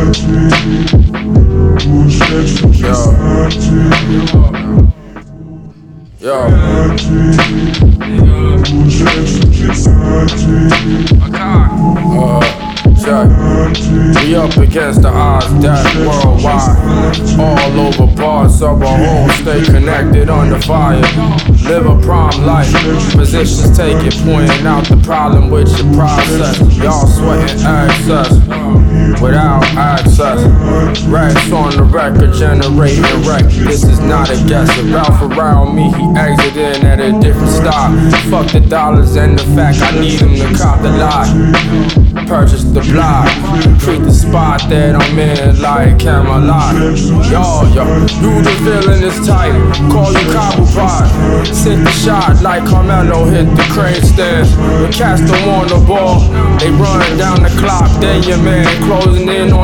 We up against the odds, death worldwide. All over parts of our home, stay connected under fire. Live a prime life, positions take it, pointing out the problem with your process. Y'all sweating access without access. Racks on the record, generating wreck. This is not a guess. Ralph around me, he exiting at a different stop. Fuck the dollars and the fact I need him to cop the lot. Purchase the block, treat the spot that I'm in like Camelot. Yo, you the feeling is tight, call you Cobblepot. Sink the shot like Carmelo hit the crane stand. The cats don't want the ball, they run down the clock, then your man closing in on